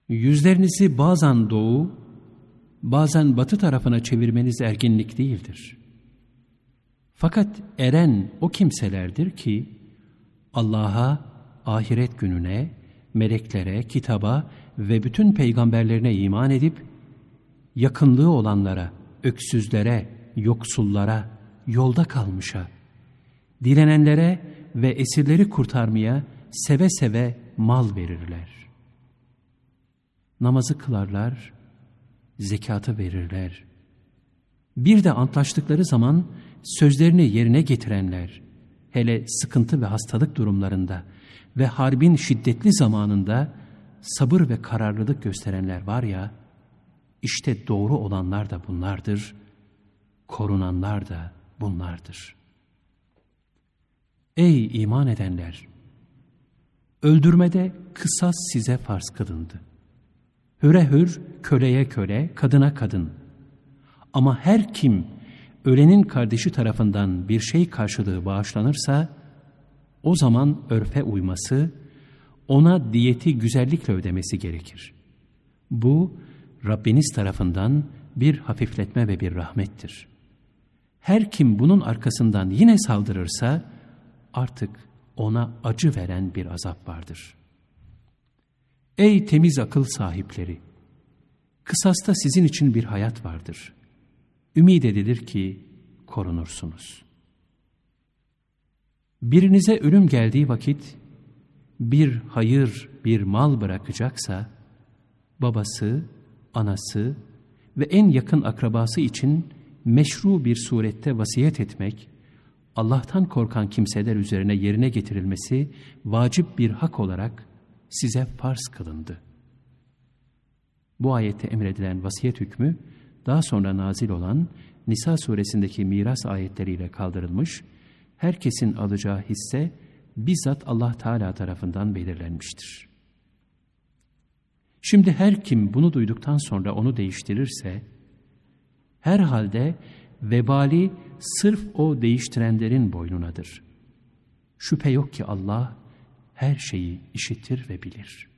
Yüzlerinizi bazen doğu, bazen batı tarafına çevirmeniz erginlik değildir. Fakat eren o kimselerdir ki, Allah'a, ahiret gününe, meleklere, kitaba ve bütün peygamberlerine iman edip, yakınlığı olanlara, öksüzlere, yoksullara, yolda kalmışa, dilenenlere ve esirleri kurtarmaya seve seve mal verirler. Namazı kılarlar, zekatı verirler. Bir de antlaştıkları zaman sözlerini yerine getirenler, hele sıkıntı ve hastalık durumlarında ve harbin şiddetli zamanında sabır ve kararlılık gösterenler var ya, işte doğru olanlar da bunlardır, korunanlar da bunlardır. Ey iman edenler! Öldürmede kısas size farz kılındı. Hüre hür, köleye köle, kadına kadın. Ama her kim ölenin kardeşi tarafından bir şey karşılığı bağışlanırsa, o zaman örfe uyması, ona diyeti güzellikle ödemesi gerekir. Bu, Rabbiniz tarafından bir hafifletme ve bir rahmettir. Her kim bunun arkasından yine saldırırsa, artık ona acı veren bir azap vardır. Ey temiz akıl sahipleri! Kısasta sizin için bir hayat vardır. Ümid edilir ki korunursunuz. Birinize ölüm geldiği vakit, bir hayır, bir mal bırakacaksa, babası, anası ve en yakın akrabası için meşru bir surette vasiyet etmek, Allah'tan korkan kimseler üzerine yerine getirilmesi vacip bir hak olarak size farz kılındı. Bu ayette emredilen vasiyet hükmü, daha sonra nazil olan Nisa suresindeki miras ayetleriyle kaldırılmış, herkesin alacağı hisse bizzat Allah Teala tarafından belirlenmiştir. Şimdi her kim bunu duyduktan sonra onu değiştirirse, herhalde vebali sırf o değiştirenlerin boynunadır. Şüphe yok ki Allah her şeyi işitir ve bilir.